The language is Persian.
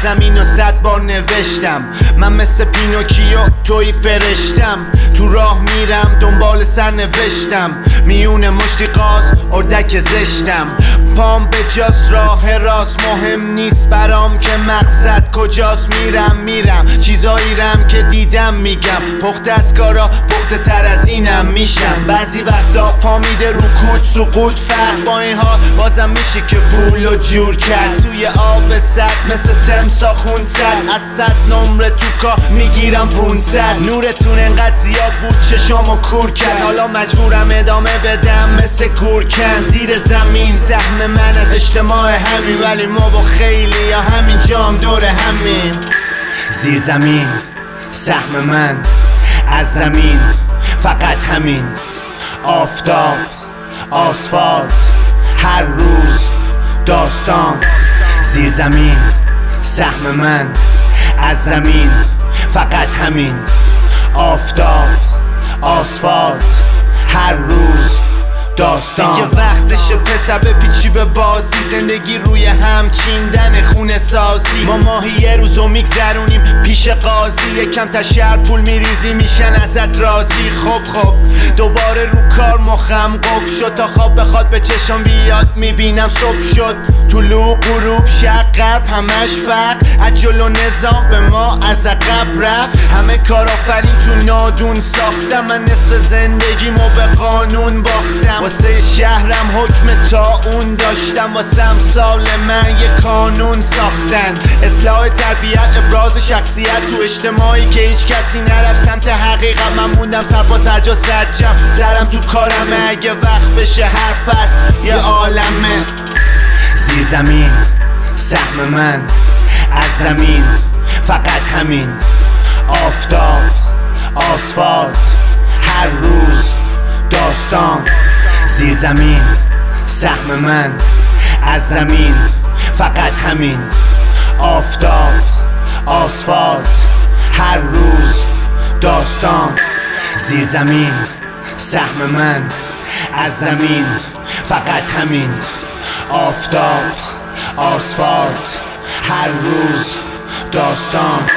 زمین و 100 بار نوشتم. من مثل پینوکیو توی فرشتم، تو راه میرم دنبال سرنوشتم. میونه مشتی قاز اردک زشتم، پام به جاست راه راست. مهم نیست برام که مقصد کجاست. میرم چیزایی رم که دیدم میگم. پخت از کارا پخته تر از اینم میشم. بعضی وقتا پا میده رو کود سقوط فرق. با این حال بازم میشه که پولو جور کرد. توی آب سرد مثل تمسا خون سرد. از 100 نمره تو کار میگیرم 500. نورتون انقدر زیاد بود چشامو کور کرد. حالا مجبورم ادامه بدم مثل گورکن. زیر زمین سهم من از اجتماع همین، ولی ما با خیلی یا همین جام دور همین. زیر زمین سهم من از زمین، فقط همین. آفتاب آسفالت هر روز داستان. زیر زمین سهم من از زمین، فقط همین. آفتاب آسفالت هر روز داستان. دیگه وقتشه پسر بپیچی به بازی. زندگی روی هم چیندن خونه سازی. ما ماهی یه روزو میگذرونیم پیش قاضی. یکم تا شهر پول میریزی میشن ازت راضی. خب دوباره رو کار مخم قب شد. تا خواب بخواد به چشم بیاد میبینم صبح شد. طلوع غروب شرق غرب همش فرق. از جلو نظام به ما از عقب رفت. همه کار آفرین تو نادون ساختم. من نصف زندگیمو به قانون باختم. واسه شهرم حکم تا اون داشتم. واسه امثال من یه قانون ساختن. اصلاح تربیت ابراز شخصیت تو اجتماعی که هیچ کسی نرفت سمت حقیقت. من موندم سرپاس هر جا سرجم. سرم تو کارمه اگه وقت بشه حرف هست یه عالمه. زیر زمین سهم من از زمین، فقط همین. آفتاب آسفالت هر روز داستان. زیر زمین سهم من از زمین، فقط همین. آفتاب آسفالت هر روز داستان. زیر زمین سهم من از زمین، فقط همین. آفتاب آسفالت هر روز داستان.